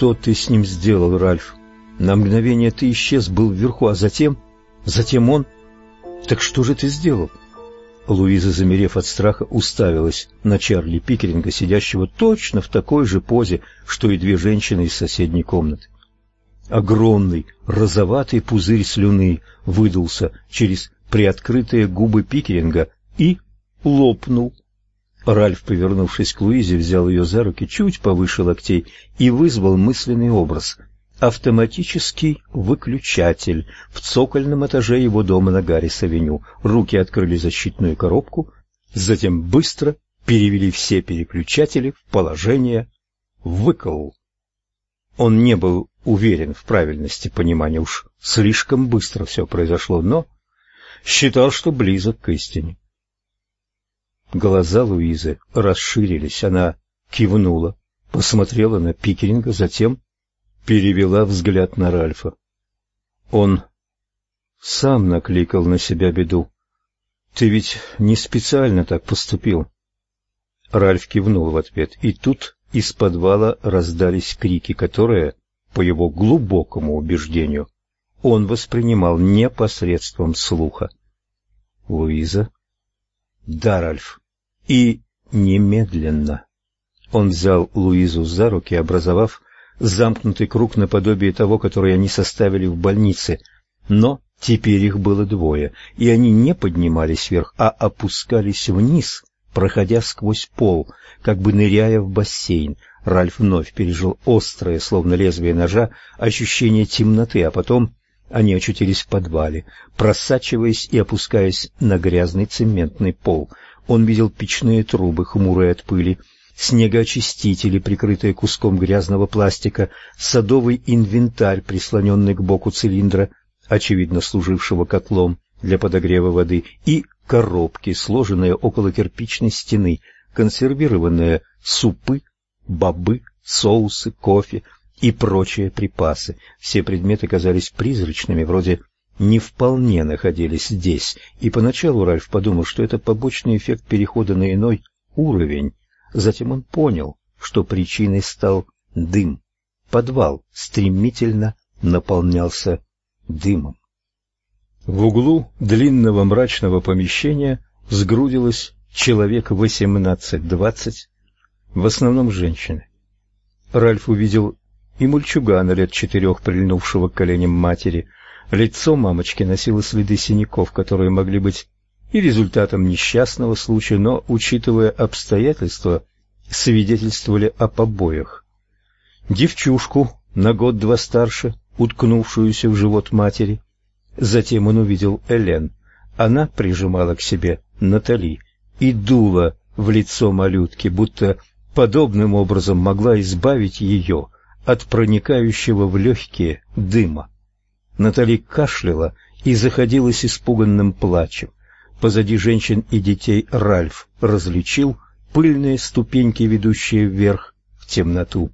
Что ты с ним сделал, Ральф? На мгновение ты исчез, был вверху, а затем он... Так что же ты сделал? Луиза, замерев от страха, уставилась на Чарли Пикеринга, сидящего точно в такой же позе, что и две женщины из соседней комнаты. Огромный розоватый пузырь слюны выдулся через приоткрытые губы Пикеринга и лопнул. Ральф, повернувшись к Луизе, взял ее за руки чуть повыше локтей и вызвал мысленный образ. Автоматический выключатель в цокольном этаже его дома на Гаррис-авеню. Руки открыли защитную коробку, затем быстро перевели все переключатели в положение «выкл». Он не был уверен в правильности понимания, уж слишком быстро все произошло, но считал, что близок к истине. Глаза Луизы расширились, она кивнула, посмотрела на Пикеринга, затем перевела взгляд на Ральфа. Он сам накликал на себя беду. Ты ведь не специально так поступил. Ральф кивнул в ответ, и тут из подвала раздались крики, которые, по его глубокому убеждению, он воспринимал не посредством слуха. Луиза? Да, Ральф. И немедленно. Он взял Луизу за руки, образовав замкнутый круг наподобие того, который они составили в больнице, но теперь их было двое, и они не поднимались вверх, а опускались вниз, проходя сквозь пол, как бы ныряя в бассейн. Ральф вновь пережил острое, словно лезвие ножа, ощущение темноты, а потом они очутились в подвале, просачиваясь и опускаясь на грязный цементный пол. Он видел печные трубы, хмурые от пыли, снегоочистители, прикрытые куском грязного пластика, садовый инвентарь, прислоненный к боку цилиндра, очевидно служившего котлом для подогрева воды, и коробки, сложенные около кирпичной стены, консервированные супы, бобы, соусы, кофе и прочие припасы. Все предметы казались призрачными, вроде не вполне находились здесь, и поначалу Ральф подумал, что это побочный эффект перехода на иной уровень. Затем он понял, что причиной стал дым. Подвал стремительно наполнялся дымом. В углу длинного мрачного помещения сгрудилось человек 18-20, в основном женщины. Ральф увидел и мальчугана лет 4, прильнувшего к коленям матери. Лицо мамочки носило следы синяков, которые могли быть и результатом несчастного случая, но, учитывая обстоятельства, свидетельствовали о побоях. Девчушку на год-два старше, уткнувшуюся в живот матери. Затем он увидел Элен. Она прижимала к себе Натали и дула в лицо малютки, будто подобным образом могла избавить ее от проникающего в легкие дыма. Натали кашляла и заходилась испуганным плачем. Позади женщин и детей Ральф различил пыльные ступеньки, ведущие вверх в темноту.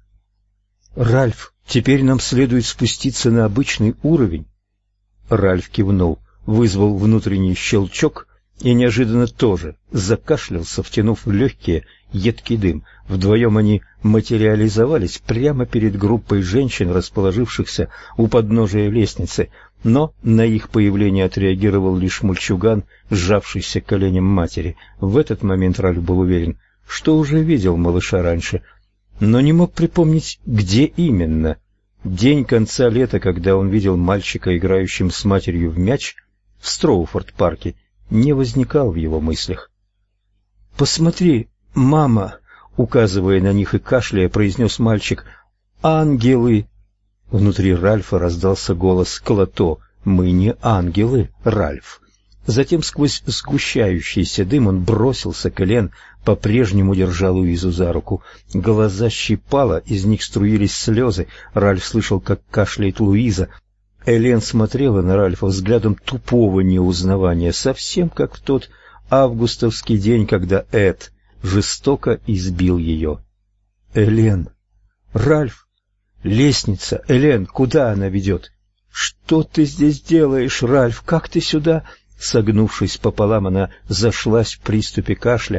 «Ральф, теперь нам следует спуститься на обычный уровень». Ральф кивнул, вызвал внутренний щелчок и неожиданно тоже закашлялся, втянув в легкие едкий дым. Вдвоем они материализовались прямо перед группой женщин, расположившихся у подножия лестницы, но на их появление отреагировал лишь мальчуган, сжавшийся к коленям матери. В этот момент Ральф был уверен, что уже видел малыша раньше, но не мог припомнить, где именно. День конца лета, когда он видел мальчика, играющим с матерью в мяч в Строуфорд-парке, не возникал в его мыслях. «Посмотри, мама!» — указывая на них и кашляя, произнес мальчик. «Ангелы!» Внутри Ральфа раздался голос Клото. «Мы не ангелы, Ральф!» Затем сквозь сгущающийся дым он бросился к Элен, по-прежнему держа Луизу за руку. Глаза щипало, из них струились слезы. Ральф слышал, как кашляет Луиза. Элен смотрела на Ральфа взглядом тупого неузнавания, совсем как в тот августовский день, когда Эд жестоко избил ее. «Элен! Ральф! Лестница! Элен, куда она ведет?» «Что ты здесь делаешь, Ральф? Как ты сюда?» Согнувшись пополам, она зашлась в приступе кашля.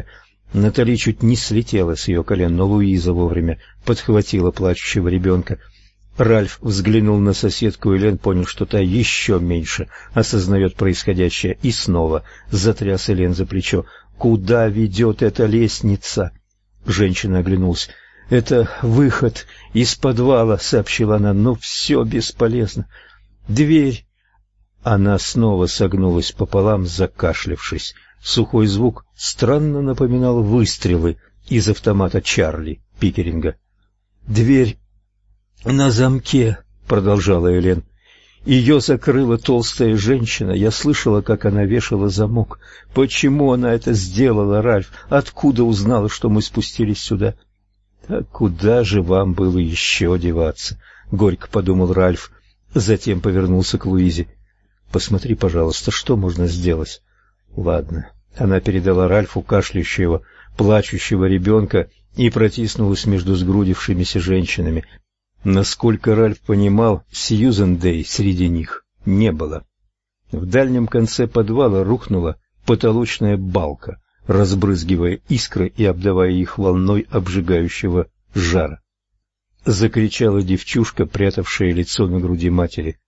Натали чуть не слетела с ее колен, но Луиза вовремя подхватила плачущего ребенка. Ральф взглянул на соседку Элен, понял, что та еще меньше осознает происходящее, и снова затряс Элен за плечо. «Куда ведет эта лестница?» Женщина оглянулась. «Это выход из подвала», — сообщила она, — «но все бесполезно. Дверь». Она снова согнулась пополам, закашлявшись. Сухой звук странно напоминал выстрелы из автомата Чарли Пикеринга. «Дверь на замке», — продолжала Элен. «Ее закрыла толстая женщина. Я слышала, как она вешала замок. Почему она это сделала, Ральф? Откуда узнала, что мы спустились сюда?» «А куда же вам было еще деваться?» — горько подумал Ральф. Затем повернулся к Луизе. «Посмотри, пожалуйста, что можно сделать?» «Ладно». Она передала Ральфу кашляющего, плачущего ребенка и протиснулась между сгрудившимися женщинами. Насколько Ральф понимал, Сьюзен Дэй среди них не было. В дальнем конце подвала рухнула потолочная балка, разбрызгивая искры и обдавая их волной обжигающего жара. Закричала девчушка, прятавшая лицо на груди матери.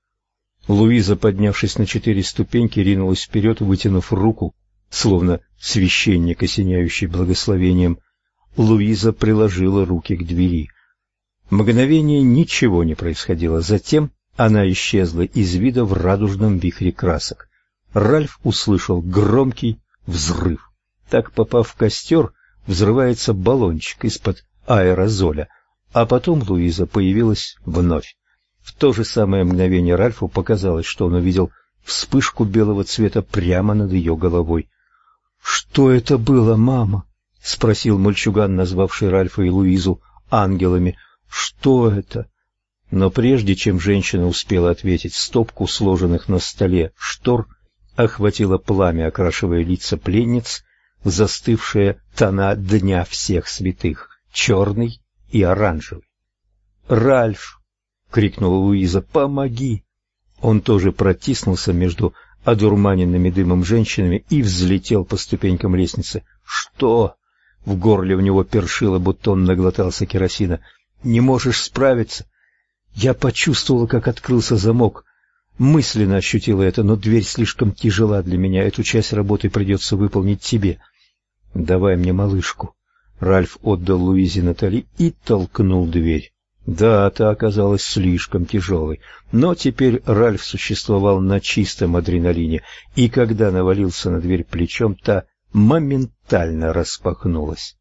Луиза, поднявшись на 4 ступеньки, ринулась вперед, вытянув руку, словно священник, осеняющий благословением. Луиза приложила руки к двери. Мгновение ничего не происходило. Затем она исчезла из вида в радужном вихре красок. Ральф услышал громкий взрыв. Так, попав в костер, взрывается баллончик из-под аэрозоля, а потом Луиза появилась вновь. В то же самое мгновение Ральфу показалось, что он увидел вспышку белого цвета прямо над ее головой. «Что это было, мама?» — спросил мальчуган, назвавший Ральфа и Луизу ангелами. «Что это?» Но прежде чем женщина успела ответить, стопку сложенных на столе штор охватило пламя, окрашивая лица пленниц в застывшие тона Дня всех святых, черный и оранжевый. «Ральф!» — крикнула Луиза. «Помоги!» Он тоже протиснулся между одурманенными дымом женщинами и взлетел по ступенькам лестницы. «Что?» — в горле у него першило, будто он наглотался керосина. «Не можешь справиться?» Я почувствовала, как открылся замок. Мысленно ощутила это, но дверь слишком тяжела для меня. Эту часть работы придется выполнить тебе. «Давай мне малышку». Ральф отдал Луизе Натали и толкнул дверь. Да, та оказалась слишком тяжелой, но теперь Ральф существовал на чистом адреналине, и когда навалился на дверь плечом, та моментально распахнулась.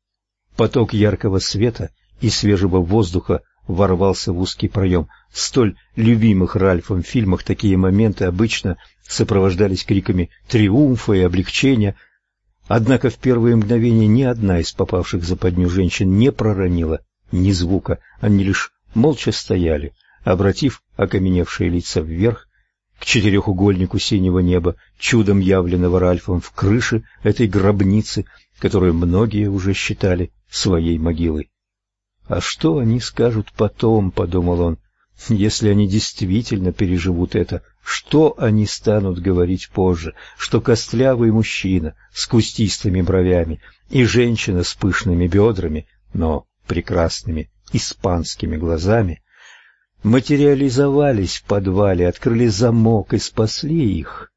Поток яркого света и свежего воздуха ворвался в узкий проем. В столь любимых Ральфом фильмах такие моменты обычно сопровождались криками триумфа и облегчения. Однако в первые мгновения ни одна из попавших в западню женщин не проронила ни звука. Они лишь молча стояли, обратив окаменевшие лица вверх, к четырехугольнику синего неба, чудом явленного Ральфом в крыше этой гробницы, которую многие уже считали своей могилой. «А что они скажут потом?» — подумал он. «Если они действительно переживут это, что они станут говорить позже? Что костлявый мужчина с кустистыми бровями и женщина с пышными бедрами, но прекрасными испанскими глазами, материализовались в подвале, открыли замок и спасли их?»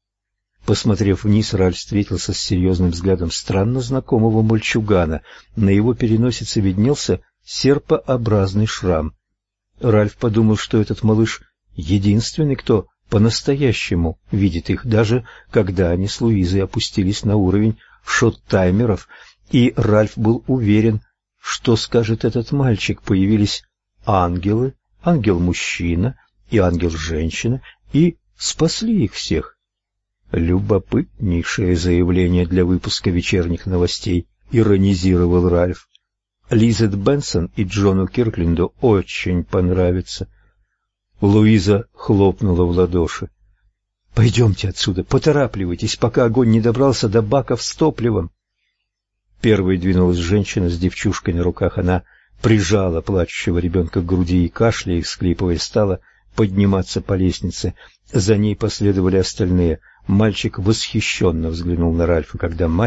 Посмотрев вниз, Ральф встретился с серьезным взглядом странно знакомого мальчугана. На его переносице виднелся серпообразный шрам. Ральф подумал, что этот малыш единственный, кто по-настоящему видит их, даже когда они с Луизой опустились на уровень шот-таймеров, и Ральф был уверен, что скажет этот мальчик. Появились ангелы, ангел-мужчина и ангел-женщина, и спасли их всех. Любопытнейшее заявление для выпуска вечерних новостей, иронизировал Ральф. Лизет Бенсон и Джону Киркленду очень понравится. Луиза хлопнула в ладоши. «Пойдемте отсюда, поторапливайтесь, пока огонь не добрался до баков с топливом». Первой двинулась женщина с девчушкой на руках. Она прижала плачущего ребенка к груди и, кашляя и всхлипывая, стала подниматься по лестнице. За ней последовали остальные. Мальчик восхищенно взглянул на Ральфа, когда мать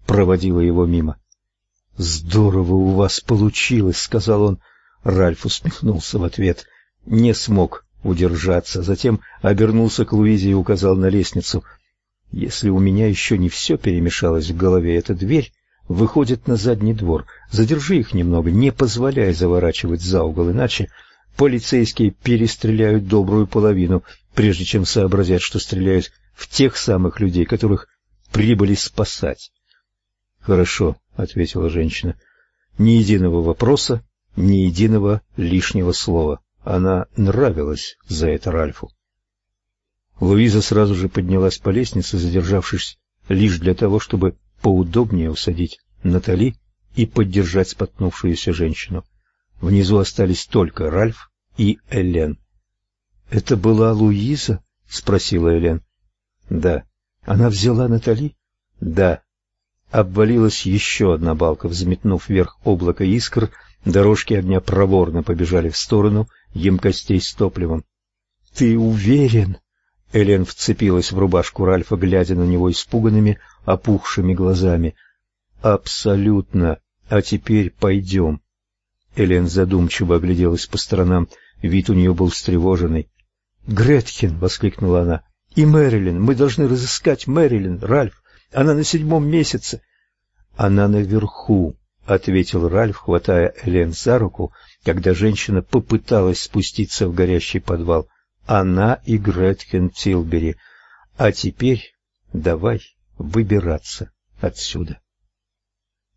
проводила его мимо. «Здорово у вас получилось», — сказал он. Ральф усмехнулся в ответ. Не смог удержаться. Затем обернулся к Луизе и указал на лестницу. «Если у меня еще не все перемешалось в голове, эта дверь выходит на задний двор. Задержи их немного, не позволяй заворачивать за угол, иначе полицейские перестреляют добрую половину, прежде чем сообразят, что стреляют в тех самых людей, которых прибыли спасать». «Хорошо», — ответила женщина. Ни единого вопроса, ни единого лишнего слова. Она нравилась за это Ральфу. Луиза сразу же поднялась по лестнице, задержавшись лишь для того, чтобы поудобнее усадить Натали и поддержать споткнувшуюся женщину. Внизу остались только Ральф и Элен. «Это была Луиза?» — спросила Элен. «Да». «Она взяла Натали?» «Да». Обвалилась еще одна балка, взметнув вверх облако искр, дорожки огня проворно побежали в сторону емкостей с топливом. «Ты уверен?» Элен вцепилась в рубашку Ральфа, глядя на него испуганными, опухшими глазами. «Абсолютно. А теперь пойдем». Элен задумчиво огляделась по сторонам, вид у нее был встревоженный. «Гретхен!» — воскликнула она. «И Мэрилин! Мы должны разыскать Мэрилин, Ральф! Она на 7-м месяце!» «Она наверху!» — ответил Ральф, хватая Элен за руку, когда женщина попыталась спуститься в горящий подвал. «Она и Гретхен Тилбери. А теперь давай выбираться отсюда».